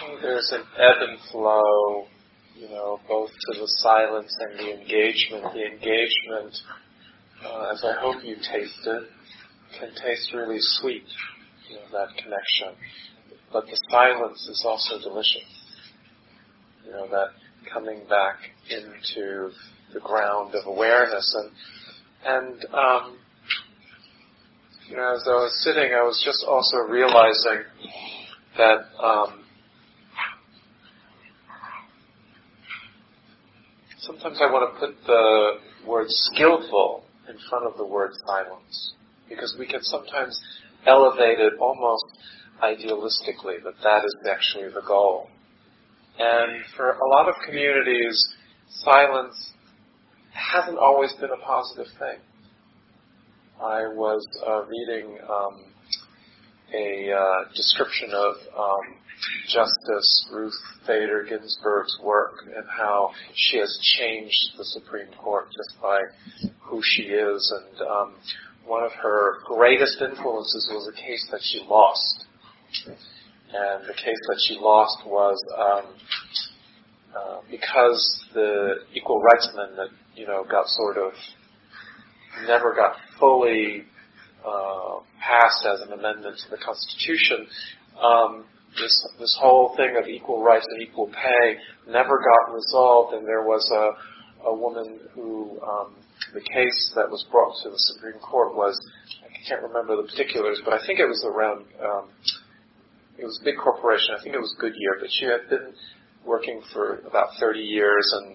there's an ebb and flow, both to the silence and the engagement. The engagement, as I hope you tasted, can taste really sweet, that connection. But the silence is also delicious. That coming back into the ground of awareness. And as I was sitting, I was just also realizing that sometimes I want to put the word skillful in front of the word silence, because we can sometimes elevate it almost idealistically, that is actually the goal. And for a lot of communities, silence hasn't always been a positive thing. I was reading a description of Justice Ruth Bader Ginsburg's work and how she has changed the Supreme Court just by who she is. And one of her greatest influences was a case that she lost. And the case that she lost was because the equal rights amendment, never got fully passed as an amendment to the Constitution. This whole thing of equal rights and equal pay never got resolved, and there was a woman who, the case that was brought to the Supreme Court was, I can't remember the particulars, but I think it was around, it was a big corporation, I think it was Goodyear, but she had been working for about 30 years and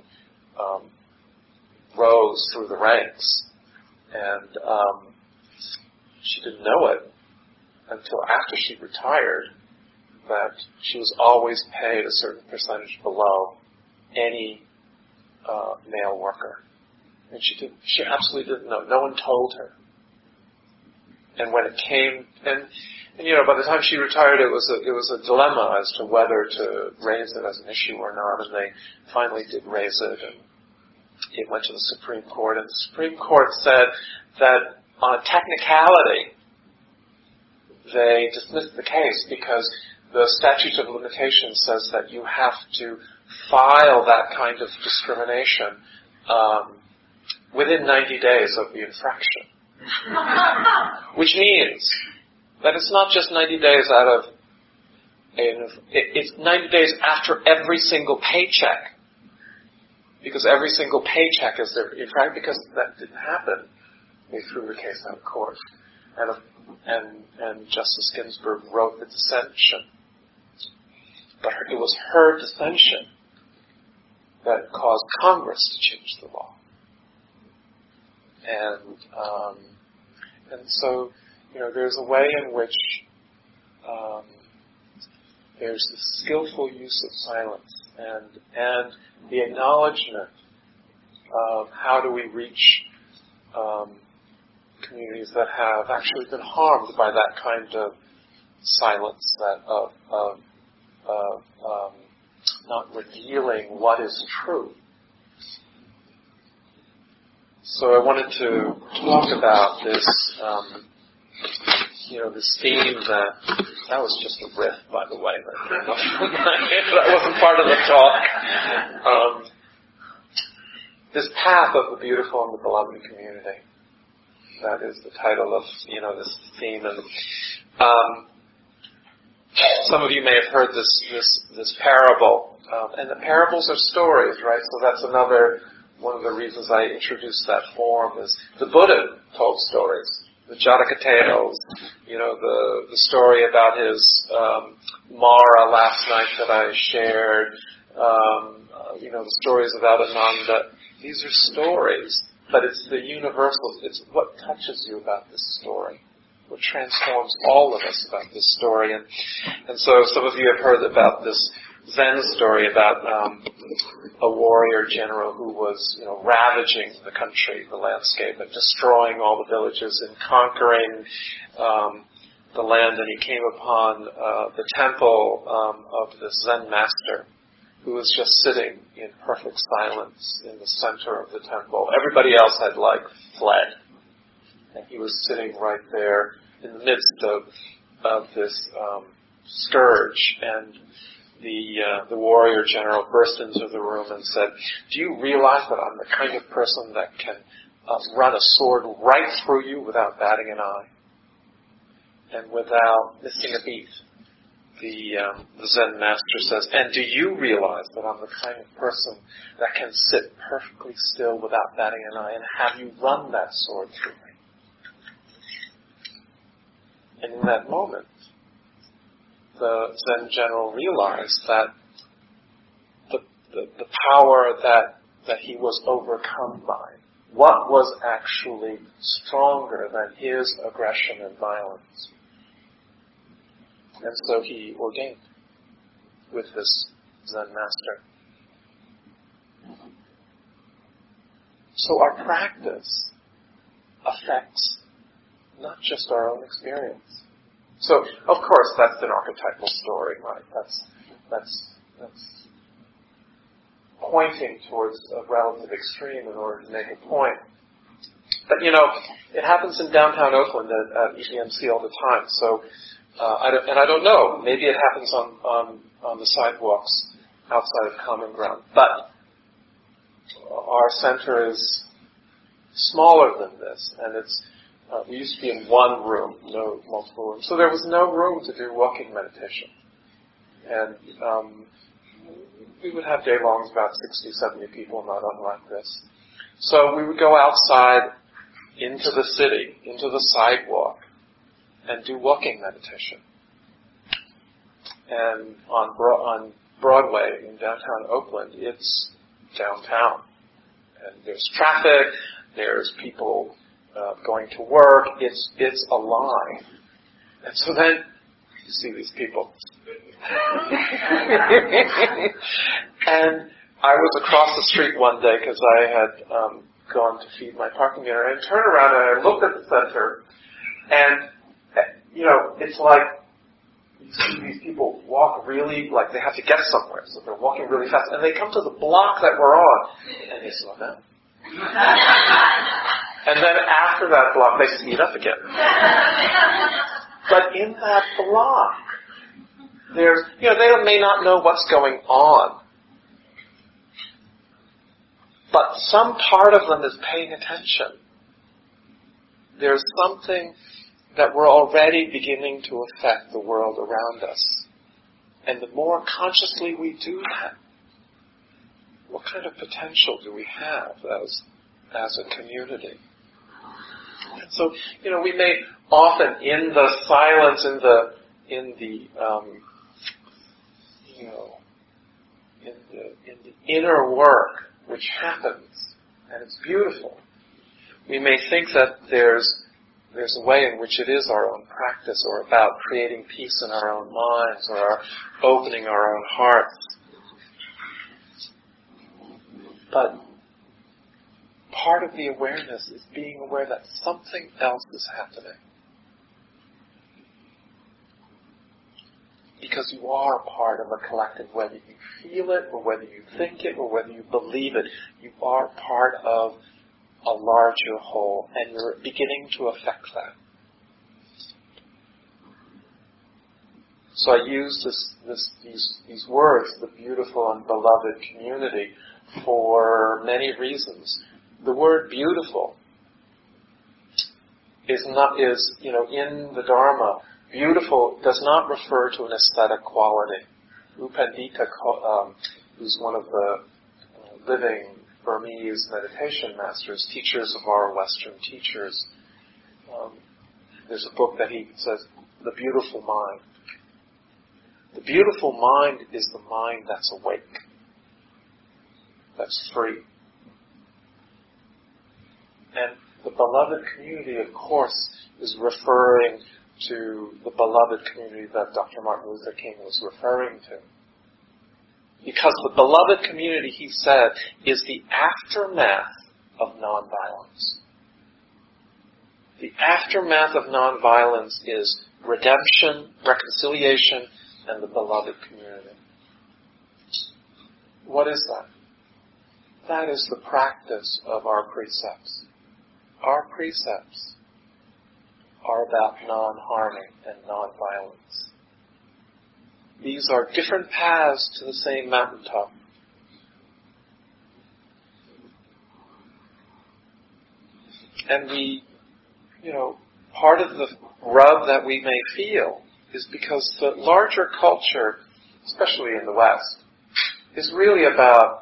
rose through the ranks. And she didn't know it until after she retired, that she was always paid a certain percentage below any male worker. And she absolutely didn't know. No one told her. And when it came, and by the time she retired, it was a dilemma as to whether to raise it as an issue or not. And they finally did raise it, and it went to the Supreme Court. And the Supreme Court said that on a technicality, they dismissed the case because the statute of limitations says that you have to file that kind of discrimination within 90 days of the infraction. Which means that it's not just 90 days it's 90 days after every single paycheck. Because every single paycheck is there. In fact, because that didn't happen, they threw the case out of court. And Justice Ginsburg wrote the dissension. But it was her dissension that caused Congress to change the law. And so, there's a way in which there's the skillful use of silence and the acknowledgement of how do we reach communities that have actually been harmed by that kind of silence, of not revealing what is true. So I wanted to talk about this, this theme that was just a riff, by the way. That wasn't part of the talk. This path of the beautiful and the beloved community. That is the title of, this theme. And some of you may have heard this parable. And the parables are stories, right? So that's one of the reasons I introduced that form is the Buddha told stories. The Jataka tales, the story about his Mara last night that I shared, the stories about Ananda. These are stories, but it's the universal. It's what touches you about this story, what transforms all of us about this story. And so some of you have heard about this Zen story about a warrior general who was, ravaging the country, the landscape, and destroying all the villages and conquering the land. And he came upon the temple of the Zen master, who was just sitting in perfect silence in the center of the temple. Everybody else had fled, and he was sitting right there in the midst of this scourge. And the warrior general burst into the room and said, "Do you realize that I'm the kind of person that can run a sword right through you without batting an eye and without missing a beat?" The Zen master says, "And do you realize that I'm the kind of person that can sit perfectly still without batting an eye, and have you run that sword through me?" And in that moment, the Zen general realized that the power that he was overcome by, what was actually stronger than his aggression and violence. And so he ordained with this Zen master. So our practice affects not just our own experience. So, of course, that's an archetypal story, right? That's pointing towards a relative extreme in order to make a point. But, it happens in downtown Oakland at EMC all the time. So, I don't know. Maybe it happens on the sidewalks outside of Common Ground. But our center is smaller than this, and it's we used to be in one room, no multiple rooms. So there was no room to do walking meditation. And we would have day-longs about 60, 70 people, not unlike this. So we would go outside into the city, into the sidewalk, and do walking meditation. And on Broadway in downtown Oakland, it's downtown. And there's traffic, there's people going to work, it's alive. And so then you see these people. And I was across the street one day because I had gone to feed my parking meter, and I turned around and I looked at the center, and it's like you see these people walk really, like they have to get somewhere, so they're walking really fast, and they come to the block that we're on, and they slow down. And then after that block, they speed up again. But in that block, there's, they may not know what's going on, but some part of them is paying attention. There's something that we're already beginning to affect the world around us. And the more consciously we do that, what kind of potential do we have as a community? And so, we may often, in the silence, in the inner work which happens, and it's beautiful, we may think that there's a way in which it is our own practice, or about creating peace in our own minds, or opening our own hearts. But part of the awareness is being aware that something else is happening. Because you are part of a collective, whether you feel it, or whether you think it, or whether you believe it. You are part of a larger whole, and you're beginning to affect that. So I use these words, the beautiful and beloved community, for many reasons. The word beautiful is in the Dharma, beautiful does not refer to an aesthetic quality. U Pandita, who's one of the living Burmese meditation masters, teachers of our Western teachers, there's a book that he says, The Beautiful Mind. The beautiful mind is the mind that's awake, that's free. And the beloved community, of course, is referring to the beloved community that Dr. Martin Luther King was referring to. Because the beloved community, he said, is the aftermath of nonviolence. The aftermath of nonviolence is redemption, reconciliation, and the beloved community. What is that? That is the practice of our precepts. Our precepts are about non-harming and non-violence. these are different paths to the same mountaintop. And part of the rub that we may feel is because the larger culture, especially in the West, is really about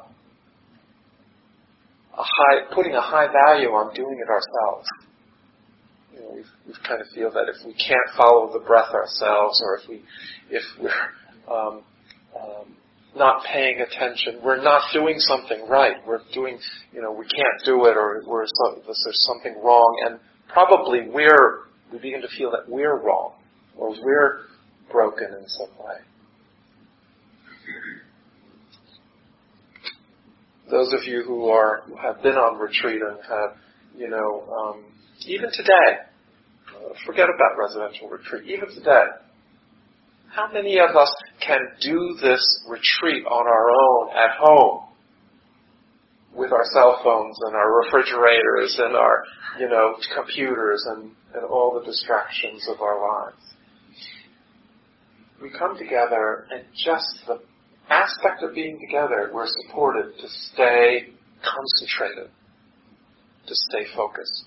putting a high value on doing it ourselves. We kind of feel that if we can't follow the breath ourselves, or if we're not paying attention, we're not doing something right. We're doing, we can't do it, or there's something wrong, and probably we begin to feel that we're wrong, or we're broken in some way. Those of you who have been on retreat and have, even today, forget about residential retreat, even today, how many of us can do this retreat on our own at home with our cell phones and our refrigerators and our, computers and all the distractions of our lives? We come together, and just the aspect of being together, we're supported to stay concentrated, to stay focused.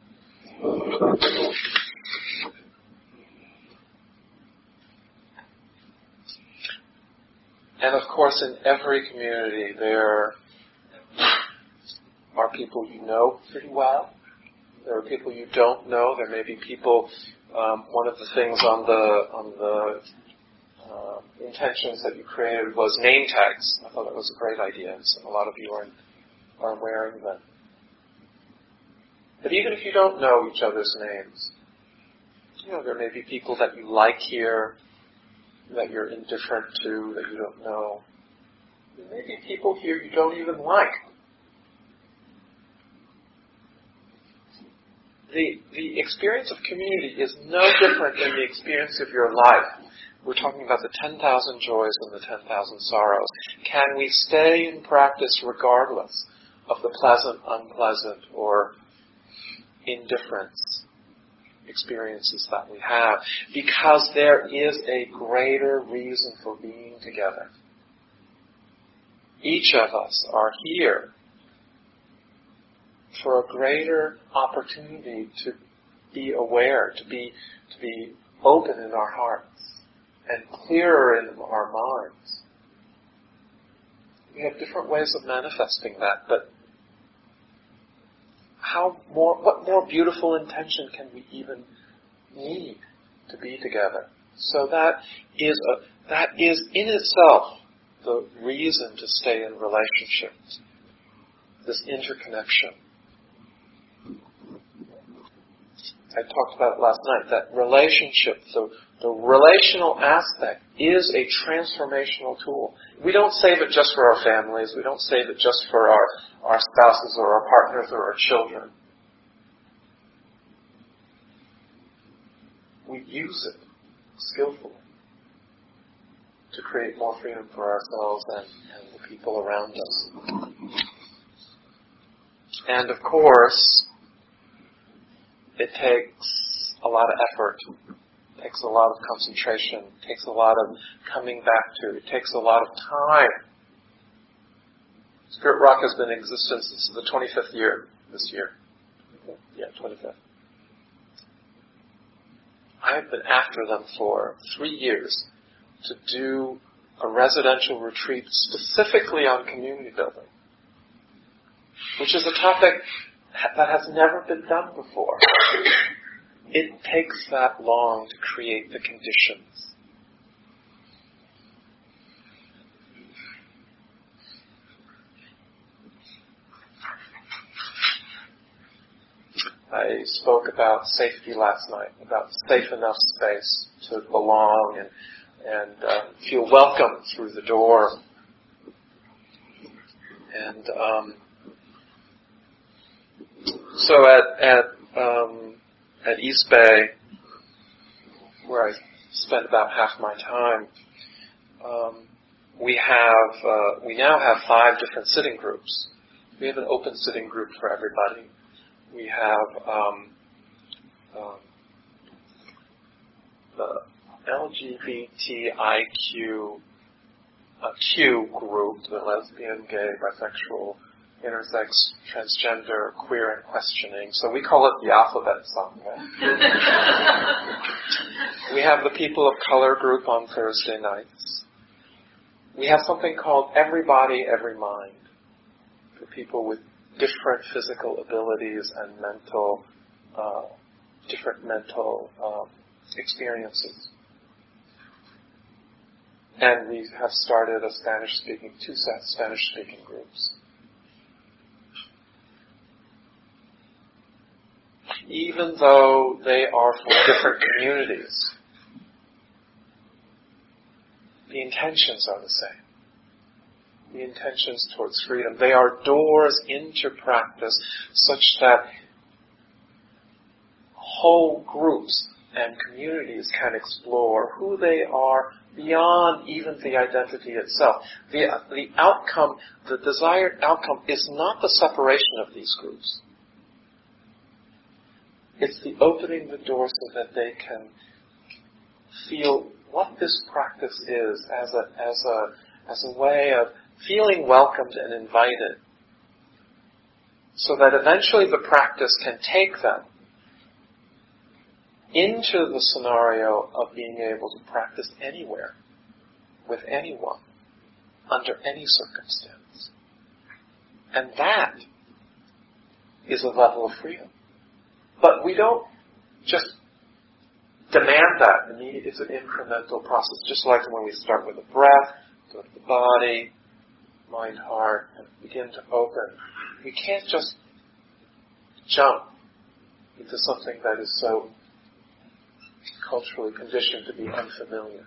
And of course, in every community, there are people you know pretty well. There are people you don't know. There may be people. One of the things on the intentions that you created was name tags. I thought that was a great idea, and a lot of you are wearing them. But even if you don't know each other's names, there may be people that you like here, that you're indifferent to, that you don't know. There may be people here you don't even like. The experience of community is no different than the experience of your life. We're talking about the 10,000 joys and the 10,000 sorrows. Can we stay in practice regardless of the pleasant, unpleasant, or indifference experiences that we have? Because there is a greater reason for being together. Each of us are here for a greater opportunity to be aware, to be open in our hearts and clearer in our minds. We have different ways of manifesting that, but what more beautiful intention can we even need to be together? So that is in itself the reason to stay in relationships, this interconnection. I talked about it last night, that relationship, the relational aspect is a transformational tool. We don't save it just for our families. We don't save it just for our spouses or our partners or our children. We use it skillfully to create more freedom for ourselves and the people around us. And of course, it takes a lot of effort. It takes a lot of concentration. It takes a lot of coming back to. It takes a lot of time. Spirit Rock has been in existence. This is the 25th year this year. Yeah, 25th. I've been after them for 3 years to do a residential retreat specifically on community building, which is a topic that has never been done before. It takes that long to create the conditions. I spoke about safety last night, about safe enough space to belong and feel welcome through the door. And so at East Bay, where I spent about half my time, we now have 5 different sitting groups. We have an open sitting group for everybody. We have LGBTIQ Q group, the lesbian, gay, bisexual, intersex, transgender, queer, and questioning. So we call it the alphabet song. Right? We have the people of color group on Thursday nights. We have something called Everybody, Every Mind, for people with different physical abilities and different mental experiences. And we have started two Spanish-speaking groups. Even though they are from different communities, the intentions are the same. The intentions towards freedom. They are doors into practice such that whole groups and communities can explore who they are beyond even the identity itself. The outcome, the desired outcome, is not the separation of these groups. It's the opening the door so that they can feel what this practice is as a way of feeling welcomed and invited, so that eventually the practice can take them into the scenario of being able to practice anywhere, with anyone, under any circumstance. And that is a level of freedom. But we don't just demand that immediately. It's an incremental process, just like when we start with the breath, go to the body, mind, heart, and begin to open. We can't just jump into something that is so culturally conditioned to be unfamiliar.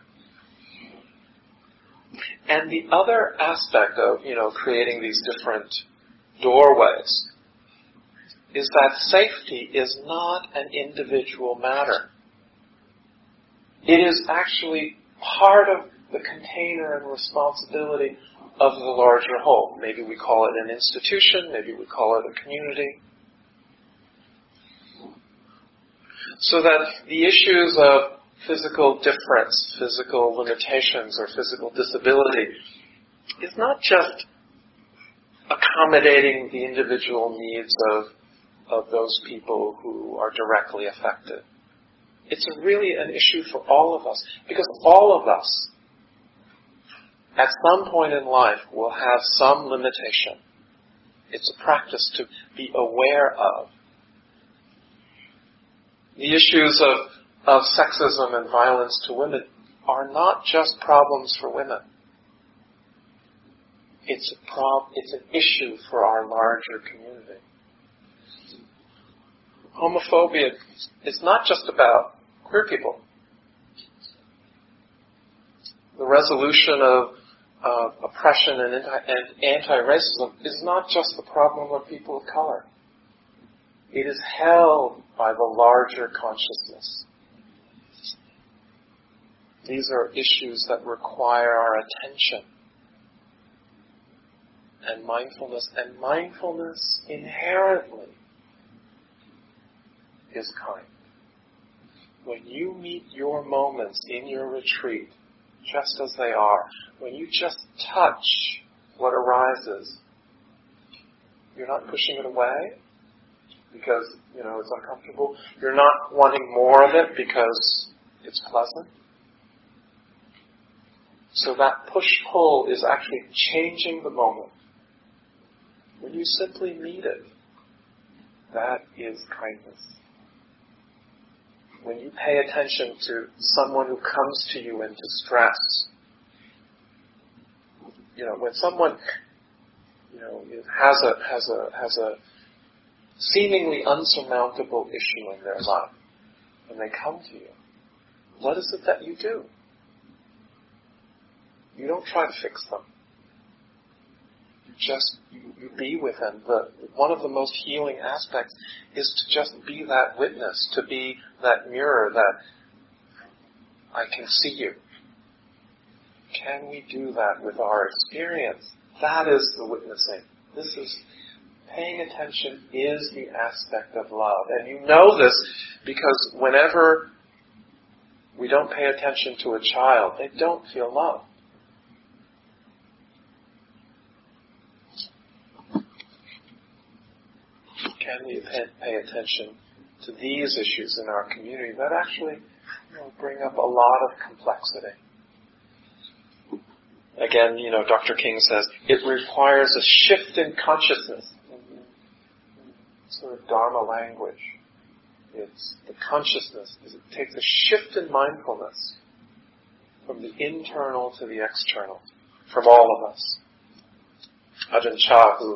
And the other aspect of, creating these different doorways is that safety is not an individual matter. It is actually part of the container and responsibility of the larger whole. Maybe we call it an institution, maybe we call it a community. So that the issues of physical difference, physical limitations, or physical disability is not just accommodating the individual needs of those people who are directly affected. It's really an issue for all of us, because all of us, at some point in life, will have some limitation. It's a practice to be aware of. The issues of sexism and violence to women are not just problems for women. It's an issue for our larger community. Homophobia is not just about queer people. The resolution of oppression and anti-racism is not just the problem of people of color. It is held by the larger consciousness. These are issues that require our attention and mindfulness. And mindfulness inherently is kind. When you meet your moments in your retreat, just as they are, when you just touch what arises, you're not pushing it away because, it's uncomfortable. You're not wanting more of it because it's pleasant. So that push-pull is actually changing the moment. When you simply meet it, that is kindness. When you pay attention to someone who comes to you in distress, when someone, has a seemingly unsurmountable issue in their life, and they come to you, what is it that you do? You don't try to fix them. You be with them. One of the most healing aspects is to just be that witness, to be that mirror that I can see you. Can we do that with our experience? That is the witnessing. This is paying attention is the aspect of love. And you know this because whenever We don't pay attention to a child. They don't feel love. Can we pay attention to these issues in our community that actually bring up a lot of complexity? Again, Dr. King says, it requires a shift in consciousness. Sort of Dharma language. It's the consciousness. It takes a shift in mindfulness from the internal to the external, from all of us. Ajahn Chah, who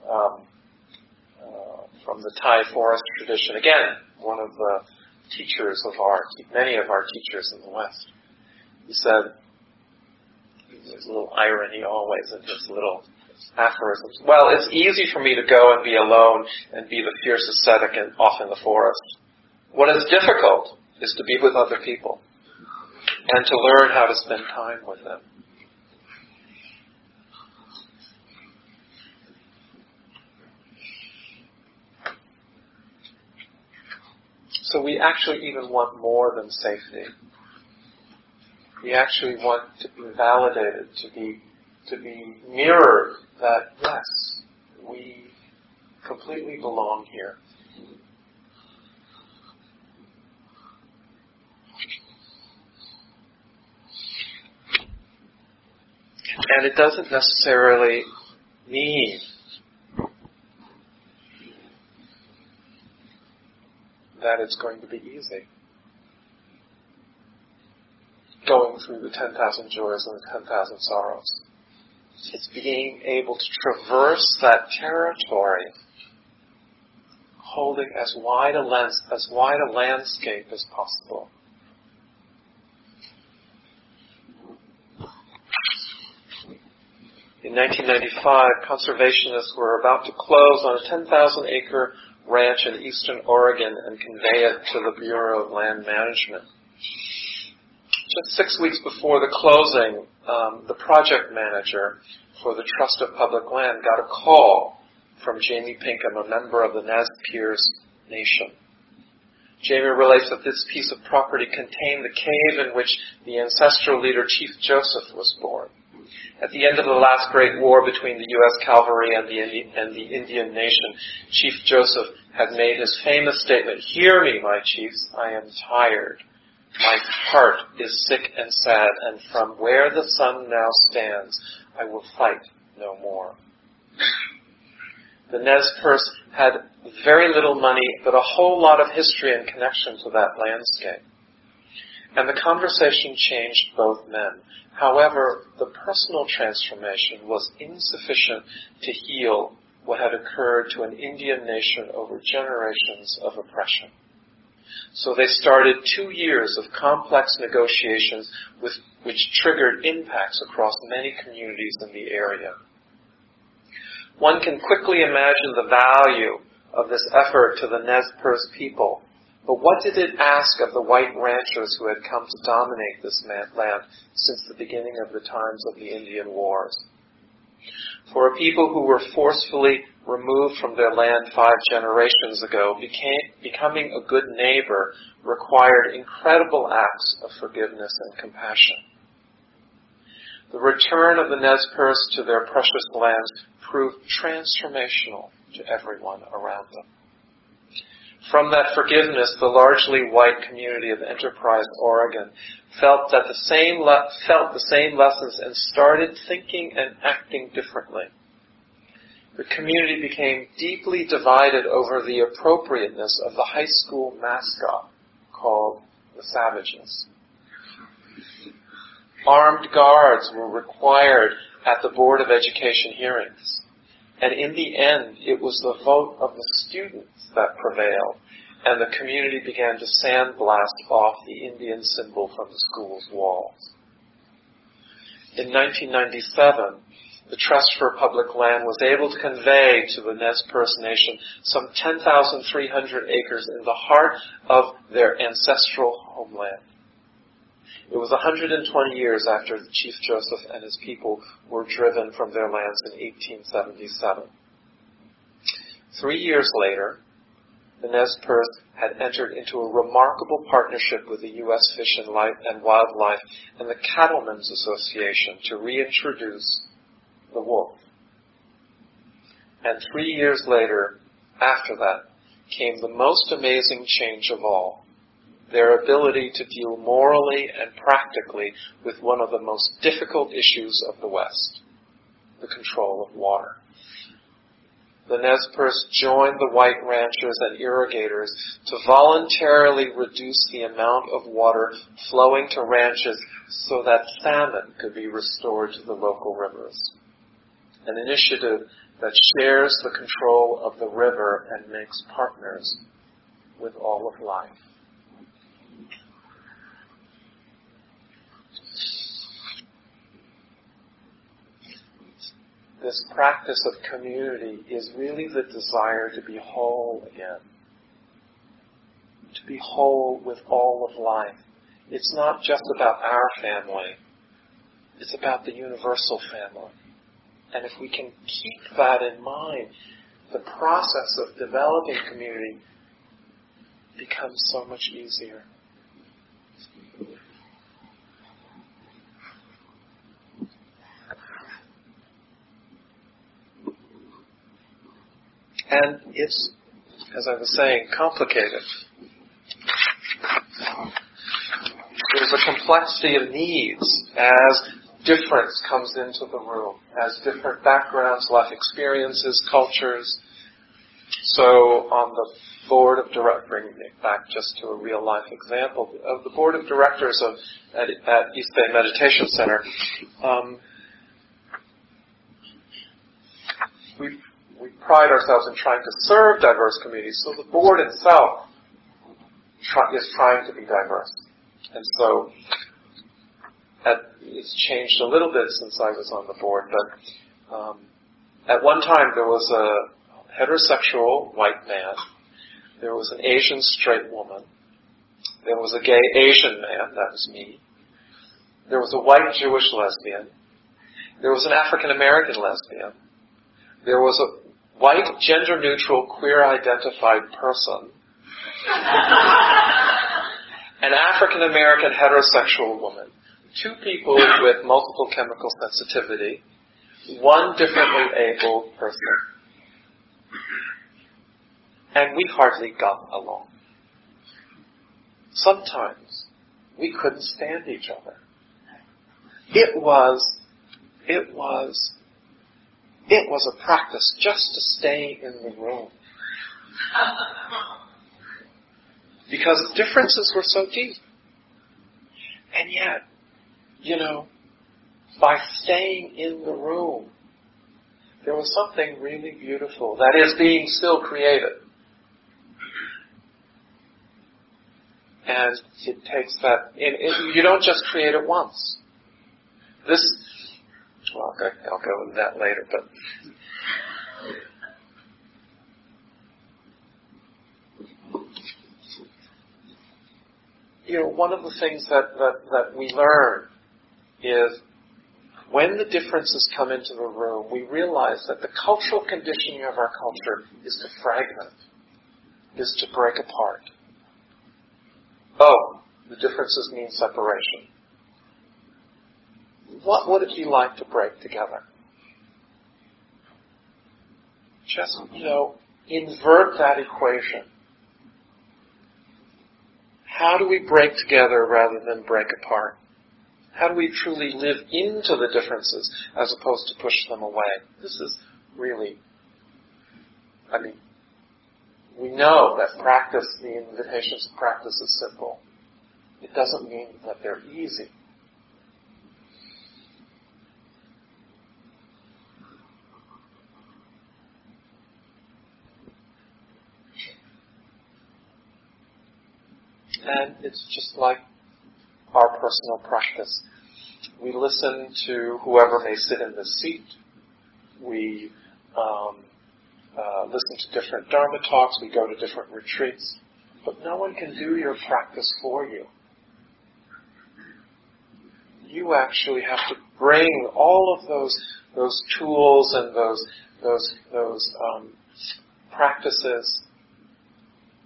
from the Thai forest tradition, again, one of the teachers of many of our teachers in the West, he said, there's a little irony always in his little aphorisms. Well, it's easy for me to go and be alone and be the fierce ascetic and off in the forest. What is difficult is to be with other people and to learn how to spend time with them. So we actually even want more than safety. We actually want to be validated, to be mirrored that, yes, we completely belong here. And it doesn't necessarily mean that it's going to be easy. Going through the 10,000 joys and the 10,000 sorrows. It's being able to traverse that territory, holding as wide a landscape as possible. In 1995, conservationists were about to close on a 10,000-acre ranch in eastern Oregon and convey it to the Bureau of Land Management. Just 6 weeks before the closing, the project manager for the Trust of Public Land got a call from Jamie Pinkham, a member of the Nez Perce Nation. Jamie relates that this piece of property contained the cave in which the ancestral leader Chief Joseph was born. At the end of the last great war between the U.S. cavalry and the Indian nation, Chief Joseph had made his famous statement, "Hear me, my chiefs, I am tired. My heart is sick and sad, and from where the sun now stands, I will fight no more." The Nez Perce had very little money, but a whole lot of history and connection to that landscape. And the conversation changed both men. However, the personal transformation was insufficient to heal what had occurred to an Indian nation over generations of oppression. So they started 2 years of complex negotiations which triggered impacts across many communities in the area. One can quickly imagine the value of this effort to the Nez Perce people. But what did it ask of the white ranchers who had come to dominate this land since the beginning of the times of the Indian Wars? For a people who were forcefully removed from their land 5 generations ago, becoming a good neighbor required incredible acts of forgiveness and compassion. The return of the Nez Perce to their precious lands proved transformational to everyone around them. From that forgiveness, the largely white community of Enterprise, Oregon, felt the same lessons and started thinking and acting differently. The community became deeply divided over the appropriateness of the high school mascot called the Savages. Armed guards were required at the Board of Education hearings. And in the end, it was the vote of the students that prevailed, and the community began to sandblast off the Indian symbol from the school's walls. In 1997, the Trust for Public Land was able to convey to the Nez Perce Nation some 10,300 acres in the heart of their ancestral homeland. It was 120 years after Chief Joseph and his people were driven from their lands in 1877. 3 years later, the Nez Perce had entered into a remarkable partnership with the U.S. Fish and Wildlife and the Cattlemen's Association to reintroduce the wolf. And 3 years later, after that, came the most amazing change of all, their ability to deal morally and practically with one of the most difficult issues of the West, the control of water. The Nez Perce joined the white ranchers and irrigators to voluntarily reduce the amount of water flowing to ranches so that salmon could be restored to the local rivers. An initiative that shares the control of the river and makes partners with all of life. This practice of community is really the desire to be whole again. To be whole with all of life. It's not just about our family. It's about the universal family. And if we can keep that in mind, the process of developing community becomes so much easier. And it's, as I was saying, complicated. There's a complexity of needs as difference comes into the room, as different backgrounds, life experiences, cultures. So on the board of directors, bringing it back just to a real life example, of the board of directors at East Bay Meditation Center, we pride ourselves in trying to serve diverse communities. So the board itself is trying to be diverse. And so it's changed a little bit since I was on the board, but at one time there was a heterosexual white man, there was an Asian straight woman, there was a gay Asian man, that was me, there was a white Jewish lesbian, there was an African American lesbian, there was a white gender-neutral queer identified person, an African American heterosexual woman, two people with multiple chemical sensitivity, one differently abled person. And we hardly got along. Sometimes we couldn't stand each other. It was a practice just to stay in the room. Because differences were so deep. And yet, by staying in the room, there was something really beautiful that is being still created. And it takes that, you don't just create it once. I'll go into that later, but one of the things that we learn is when the differences come into the room, we realize that the cultural conditioning of our culture is to fragment, is to break apart. Oh, the differences mean separation. What would it be like to break together? Just, invert that equation. How do we break together rather than break apart? How do we truly live into the differences as opposed to push them away? This is really, we know that practice, the invitations to practice is simple. It doesn't mean that they're easy. And it's just like our personal practice. We listen to whoever may sit in the seat. We listen to different Dharma talks. We go to different retreats. But no one can do your practice for you. You actually have to bring all of those tools and those practices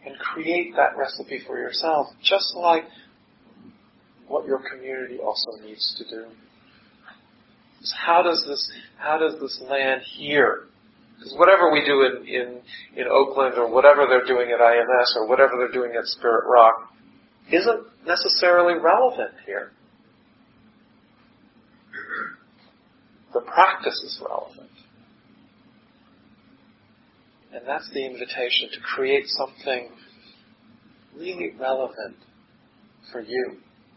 and create that recipe for yourself, just like what your community also needs to do. So how does this land here? Because whatever we do in Oakland, or whatever they're doing at IMS, or whatever they're doing at Spirit Rock, isn't necessarily relevant here. The practice is relevant. And that's the invitation, to create something really relevant for you.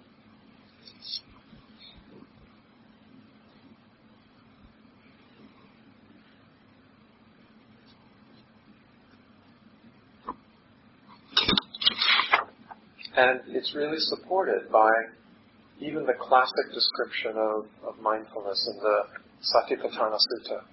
And it's really supported by even the classic description of mindfulness in the Satipatthana Sutta,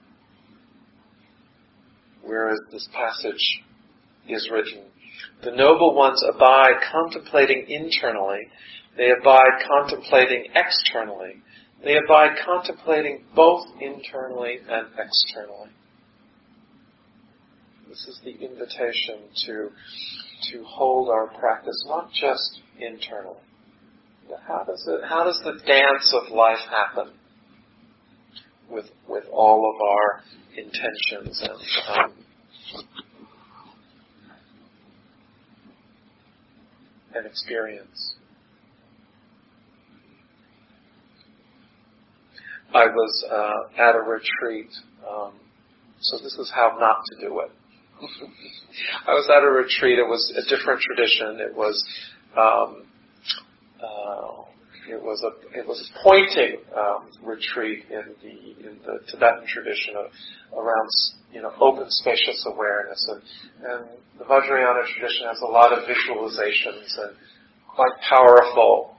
where this passage is written. The noble ones abide contemplating internally. They abide contemplating externally. They abide contemplating both internally and externally. This is the invitation to hold our practice not just internally. How does the dance of life happen with all of our intentions and experience? I was at a retreat, so this is how not to do it. I was at a retreat. It was a different tradition. It was a pointing retreat in the Tibetan tradition around open spacious awareness, and the Vajrayana tradition has a lot of visualizations and quite powerful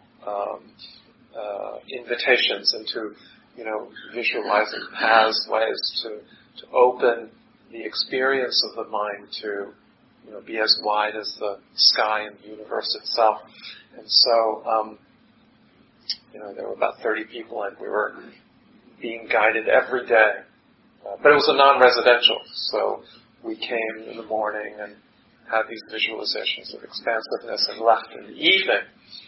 invitations into visualizing paths, ways to open the experience of the mind to be as wide as the sky and the universe itself. And so there were about 30 people, and we were being guided every day. But it was a non-residential, so we came in the morning and had these visualizations of expansiveness and left in the evening.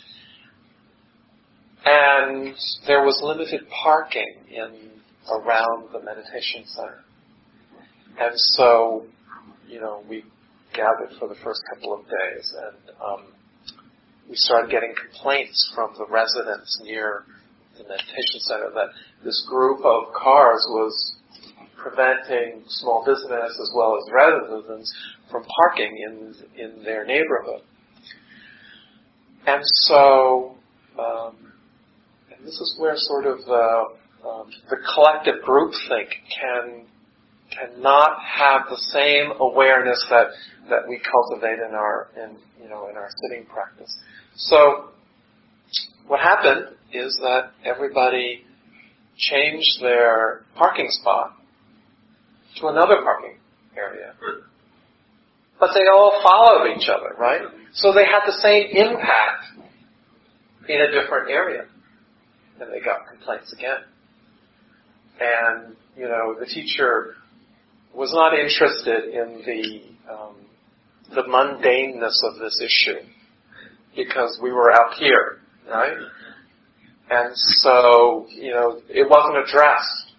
And there was limited parking around the meditation center. And so, we gathered for the first couple of days, and we started getting complaints from the residents near the meditation center that this group of cars was preventing small business as well as residents from parking in their neighborhood. And so, and this is where sort of the collective groupthink cannot have the same awareness that we cultivate in our sitting practice. So what happened is that everybody changed their parking spot to another parking area. But they all followed each other, right? So they had the same impact in a different area. And they got complaints again. And, the teacher was not interested in the mundaneness of this issue, because we were out here, right? And so, it wasn't addressed.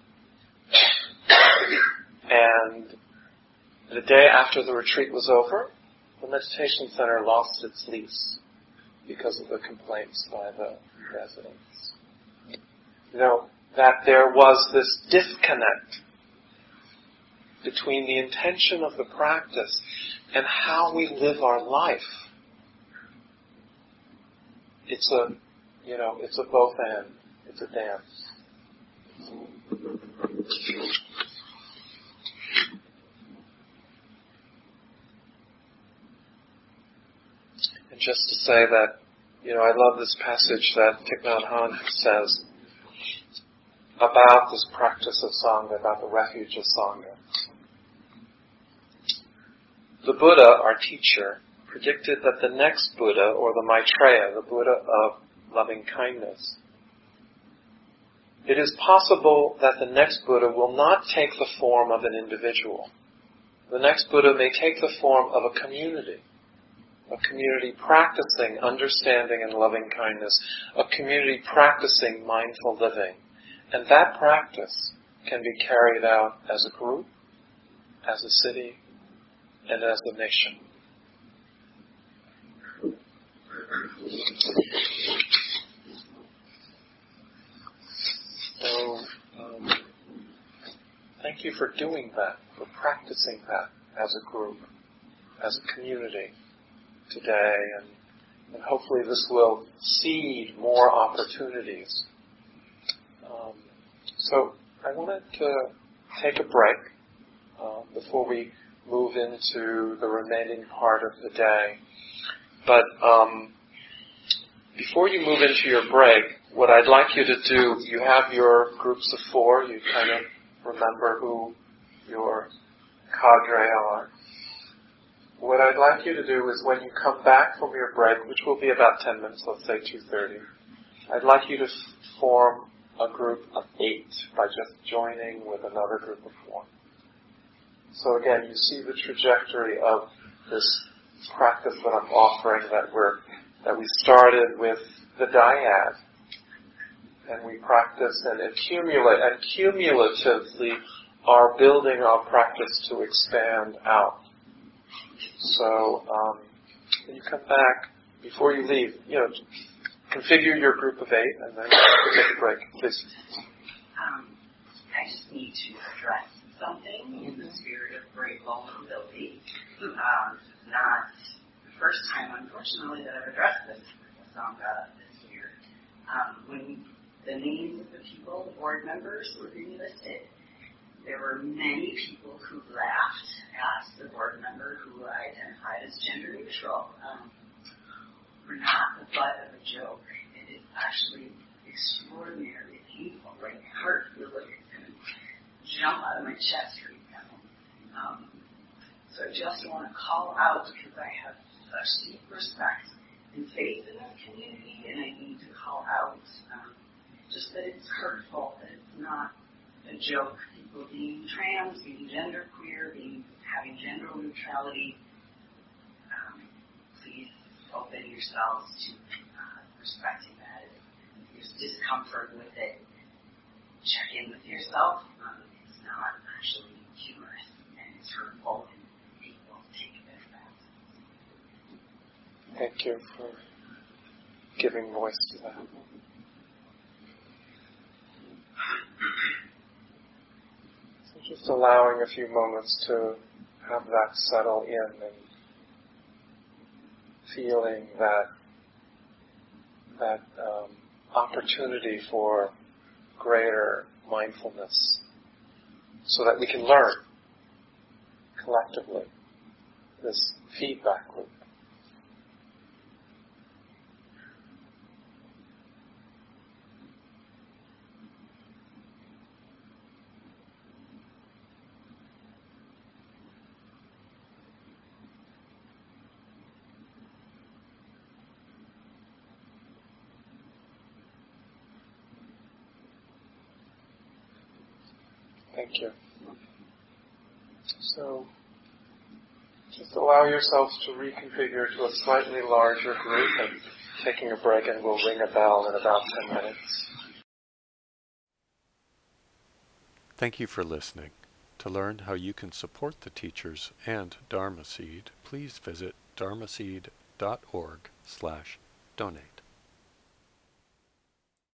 And the day after the retreat was over, the meditation center lost its lease because of the complaints by the residents. That there was this disconnect between the intention of the practice and how we live our life. It's a both and. It's a dance. And just to say that, I love this passage that Thich Nhat Hanh says about this practice of Sangha, about the refuge of Sangha. The Buddha, our teacher, predicted that the next Buddha, or the Maitreya, the Buddha of loving kindness, it is possible that the next Buddha will not take the form of an individual. The next Buddha may take the form of a community. a community practicing understanding and loving kindness, a community practicing mindful living. And that practice can be carried out as a group, as a city, and as a nation. So, thank you for doing that, for practicing that as a group, as a community today, and hopefully this will seed more opportunities. So I wanted to take a break before we move into the remaining part of the day. But before you move into your break, what I'd like you to do, you have your groups of 4, you kind of remember who your cadre are. What I'd like you to do is when you come back from your break, which will be about 10 minutes, let's say 2:30, I'd like you to form a group of 8 by just joining with another group of 4. So again, you see the trajectory of this practice that I'm offering, that we started with the dyad, and we practice and cumulatively are building our practice to expand out. So when you come back, before you leave, configure your group of 8, and then take a break, please. I just need to address something in the spirit of great vulnerability. Not the first time, unfortunately, that I've addressed this Sangha this year. When the names of the people, the board members, were being listed, there were many people who laughed at the board member who identified as gender neutral. We're not the butt of a joke. It is actually extraordinarily painful. Like, my heart feels like it's going to jump out of my chest right now. So I just want to call out, because I have such deep respect and faith in this community, and I need to call out just that it's hurtful, that it's not a joke. People being trans, being genderqueer, having gender neutrality, please open yourselves to respecting that. If there's discomfort with it, check in with yourself. It's not actually humorous, and it's hurtful, and people take it as that. Thank you for giving voice to that. So just allowing a few moments to have that settle in, and feeling that opportunity for greater mindfulness, so that we can learn collectively this feedback loop. Thank you. So, just allow yourselves to reconfigure to a slightly larger group, and taking a break, and we'll ring a bell in about 10 minutes. Thank you for listening. To learn how you can support the teachers and Dharma Seed, please visit dharmaseed.org/donate.